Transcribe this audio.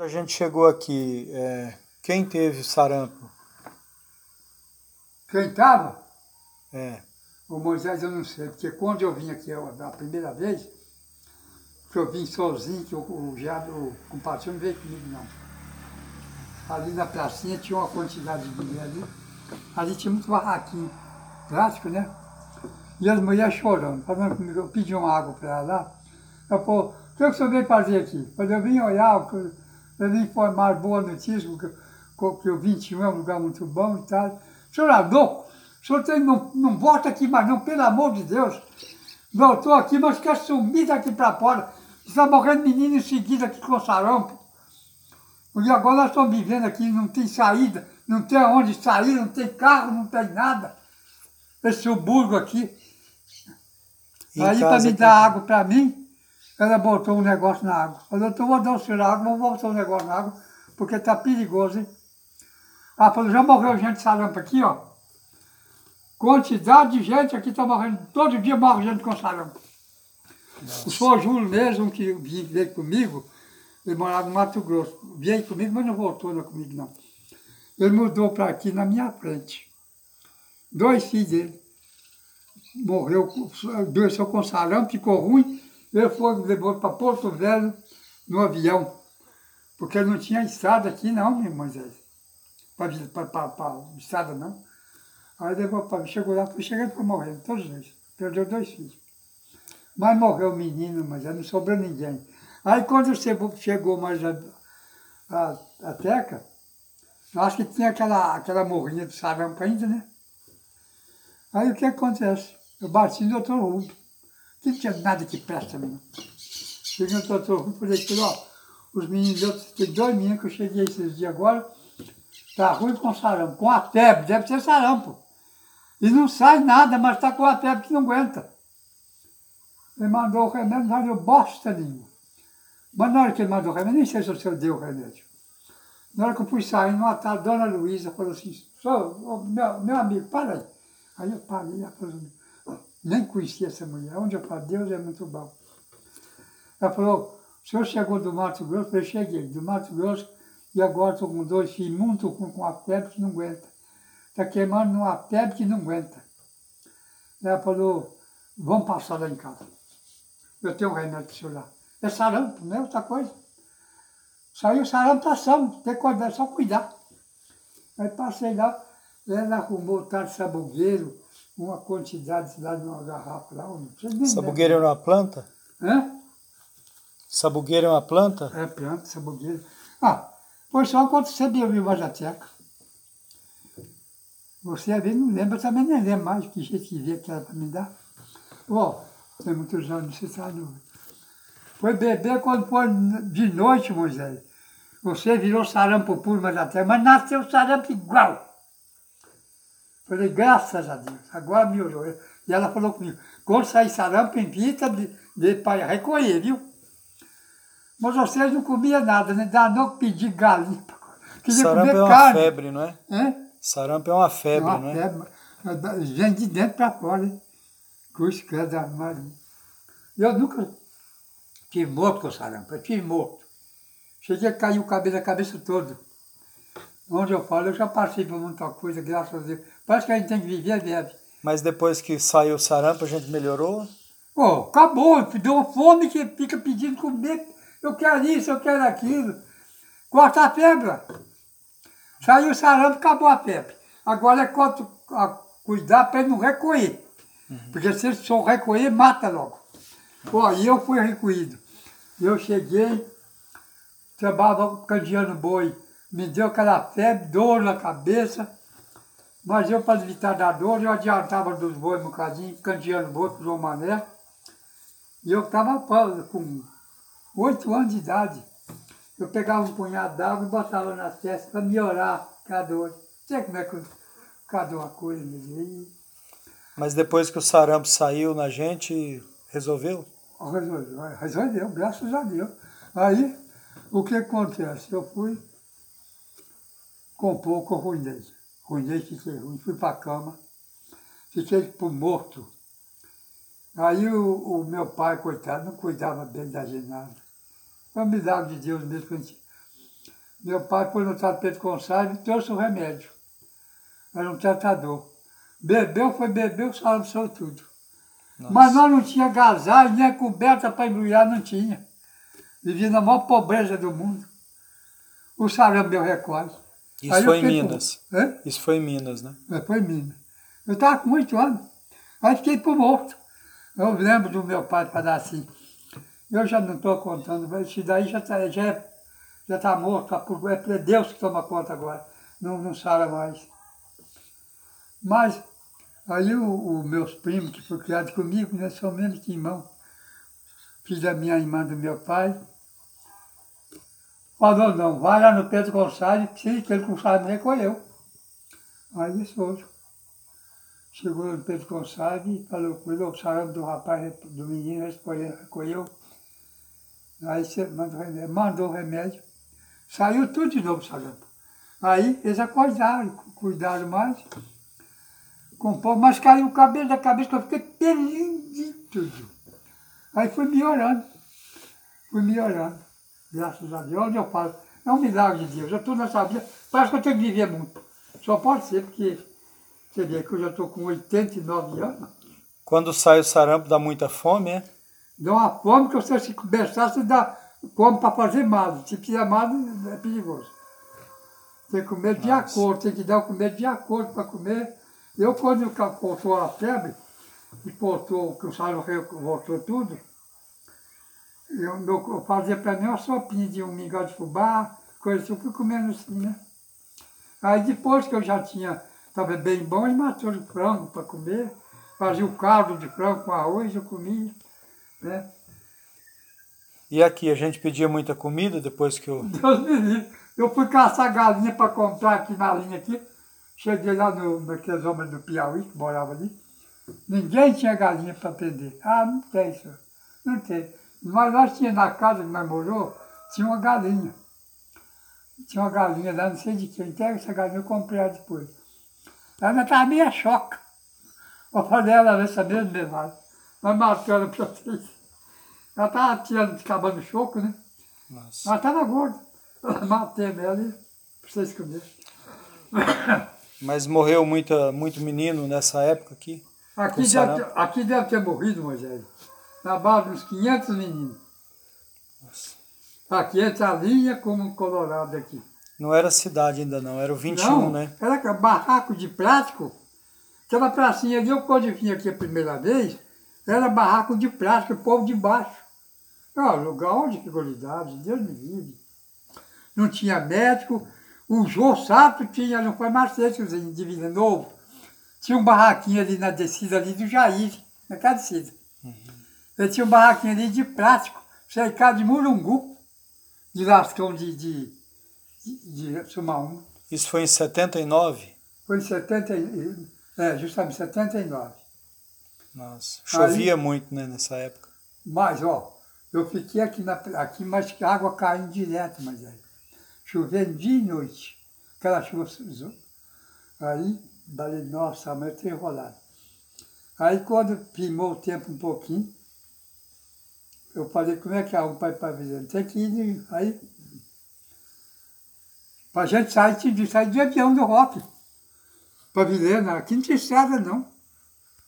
A gente chegou aqui, quem teve sarampo? Quem estava? É. O Moisés eu não sei, porque quando eu vim aqui a primeira vez, que eu vim sozinho, que o compadre não veio comigo não. Ali na pracinha tinha uma quantidade de mulher ali. Ali tinha muito barraquinho plástico, né? E as mulheres chorando, falando comigo, eu pedi uma água para ela lá. Ela falou, o que o senhor veio fazer aqui? Quando eu vim olhar, eu vim informar boa notícia, que o 21 é um lugar muito bom e tal. O senhor é louco? O senhor não volta aqui mais não, pelo amor de Deus. Não, estou aqui, mas quer sumir daqui para fora. Está morrendo menino em seguida aqui com sarampo. E agora nós estamos vivendo aqui, não tem saída, não tem aonde sair, não tem carro, não tem nada. Esse subúrbio aqui. Aí para me dar água para mim, ela botou um negócio na água. Falou, doutor, vou dar o senhor água, vou botar um negócio na água, porque está perigoso, hein? Ela falou, já morreu gente de sarampo aqui, ó. Quantidade de gente aqui está morrendo, todo dia morre gente com sarampo. Nossa. O senhor Júlio mesmo, que veio comigo, ele morava no Mato Grosso, veio comigo, mas não voltou comigo não. Ele mudou para aqui na minha frente. 2 filhos dele. Morreu, adoeceu com sarampo, ficou ruim, ele levou para Porto Velho no avião, porque não tinha estrada aqui não, meu Moisés, para estrada não. Aí levou chegou lá, foi chegando para morrer, todos dois, perdeu 2 filhos. Mas morreu o menino, mas não sobrou ninguém. Aí quando chegou mais a Teca, acho que tinha aquela morrinha de sarampo ainda, né? Aí o que acontece? Eu bati no doutor Rubio. Não tinha nada que presta mesmo. Cheguei no doutor Rubio e falei, ó, os meninos, tem 2 meninos que eu cheguei esses dias agora, tá ruim com sarampo, com a febre, deve ser sarampo. E não sai nada, mas tá com a febre que não aguenta. Ele mandou o remédio, não valeu bosta nenhuma. Mas na hora que ele mandou o remédio, nem sei se o senhor deu o remédio. Na hora que eu fui saindo, uma tal dona Luísa falou assim, meu amigo, para aí. Aí eu parei, ela falou, nem conhecia essa mulher, onde eu falo, Deus é muito bom. Ela falou, o senhor chegou do Mato Grosso? Eu falei, cheguei do Mato Grosso e agora estou com 2 filhos muito com a febre que não aguenta. Está queimando numa febre que não aguenta. Ela falou, vamos passar lá em casa. Eu tenho um remédio para o senhor lá. É sarampo, não é outra coisa. Saiu sarampo, passamos, tem que só cuidar. Aí passei lá, ela arrumou tal de sabugueiro, uma quantidade lá numa garrafa lá. Não sei nem sabugueiro é uma planta? Hã? Sabugueiro é uma planta? É planta, sabugueiro. Foi só quando você bebeu mais a teca. Você às vezes não lembra, também nem lembra mais que jeito que veio que ela para me dar. Tem muitos anos, você está no... Foi beber quando foi de noite, Moisés. Você virou sarampo puro mais a teca, mas nasceu sarampo igual. Falei, graças a Deus, agora melhorou. E ela falou comigo, quando sair sarampo, invita para recolher, viu? Mas vocês não comiam nada, né? Dá não pedir galinha. Queria sarampo comer é uma carne. Febre, não é? Sarampo é uma febre, não é? Febre. Vem de dentro para fora, hein? Cruz, credo, armário. Eu nunca tive morto com sarampo, eu tive morto. Cheguei a cair o cabelo da cabeça toda. Onde eu falo, eu já passei por muita coisa, graças a Deus. Parece que a gente tem que viver, vive. Mas depois que saiu o sarampo, a gente melhorou? Acabou, deu uma fome que fica pedindo comer. Eu quero isso, eu quero aquilo. Corta a febre. Saiu o sarampo, acabou a febre. Agora é cuidar para ele não recolher. Porque se ele só recolher, mata logo. E eu fui recolhido. Eu cheguei, trabalhava candeando boi. Me deu aquela febre, dor na cabeça. Mas eu, para evitar da dor, eu adiantava dos bois um bocadinho, candeando boi com o João Mané. E eu estava com 8 anos de idade. Eu pegava um punhado d'água e botava nas testas para melhorar a dor. Não sei como é que cada uma coisa me. Mas depois que o sarampo saiu na gente, resolveu? Resolveu, graças a Deus. Aí, o que acontece? Eu fui com pouco, ruinei. Fiquei ruim, fui para a cama, fiquei por morto. Aí o meu pai, coitado, não cuidava bem da gente nada. Foi um milagre de Deus mesmo que a gente... Meu pai foi no tapete com sal e trouxe o remédio. Era um tratador. Bebeu, foi beber, o sarampo saiu tudo. Nossa. Mas nós não tinha agasalho, nem a coberta para embrulhar, não tinha. Vivia na maior pobreza do mundo. O sarampo deu recolhe. Isso foi em Minas. Hã? Isso foi em Minas, né? Foi em Minas. Eu estava com 8 anos. Aí fiquei por morto. Eu lembro do meu pai falar assim, eu já não estou contando, mas isso daí já tá morto, é Deus que toma conta agora, não sara mais. Mas aí os meus primos, que foram criados comigo, né, são menos que irmão, filho da minha irmã do meu pai, falou, não, vai lá no Pedro Gonçalves, que ele Gonçalves me recolheu. Aí isso hoje. Chegou no Pedro Gonçalves e falou, cuidou o sarampo do rapaz, do menino, recolheu. Aí você mandou o remédio. Saiu tudo de novo o sarampo. Aí eles acordaram, cuidaram mais. Compôs, mas caiu o cabelo da cabeça, que eu fiquei pelinho de tudo. Aí fui melhorando. Graças a Deus, onde eu falo, é um milagre de Deus. Eu estou nessa vida, parece que eu tenho que viver muito. Só pode ser, porque você vê que eu já estou com 89 anos. Quando sai o sarampo dá muita fome, é? Dá uma fome que você se começar, você dá fome para fazer mal. Se fizer mal, é perigoso. Tem que comer de acordo, tem que dar o comer de acordo para comer. Eu, quando voltou a febre, e voltou, que o sarampo voltou tudo, eu fazia para mim uma sopinha de um mingau de fubá, coisa assim, eu fui comendo assim, né? Aí depois que eu já estava bem bom, ele matou o frango para comer, fazia o caldo de frango com arroz, eu comia, né? E aqui, a gente pedia muita comida depois que eu... Deus me livre. Eu fui caçar galinha para comprar aqui na linha aqui, cheguei lá naqueles homens do Piauí, que moravam ali, ninguém tinha galinha para vender. Ah, não tem, senhor, não tem. Mas nós tínhamos na casa que nós morou, tinha uma galinha. Tinha uma galinha lá, não sei de quem, então essa galinha eu comprei ela depois. Ela estava meio choca. Eu falei ela nessa mesma levada. Nós matamos ela para vocês. Ela estava acabando o choco, né? Nossa. Ela estava gorda. Eu matei ela e para vocês comerem. Mas morreu muito menino nessa época aqui? Aqui deve ter morrido, Moisés. Na base de uns 500 meninos. Nossa. Aqui entre a linha como um Colorado aqui. Não era cidade ainda não, era o 21, Não, né? era barraco de plástico. Aquela pracinha ali, eu quando vim aqui a primeira vez, era barraco de plástico, o povo de baixo. Ah, lugar onde prioridade, Deus me livre. Não tinha médico, o Jô Sato tinha, no farmacêuticozinho de Vila Novo, tinha um barraquinho ali na descida ali do Jair, naquela descida. Ele tinha um barraquinho ali de plástico, cercado de mulungu, de lascão de sumaúma. Isso foi em 79? Foi em justamente 79. Nossa, chovia muito, né, nessa época. Mas, ó, eu fiquei aqui, mas que a água caindo direto, mas chovendo dia e noite. Aquela chuva. Aí, falei, nossa, mas eu tô enrolado. Aí, quando primou o tempo um pouquinho, eu falei, como é que é um pai para Vilhena? Tem que ir, aí, para a gente sair de avião do Rock, para Vilhena, aqui não tinha estrada não.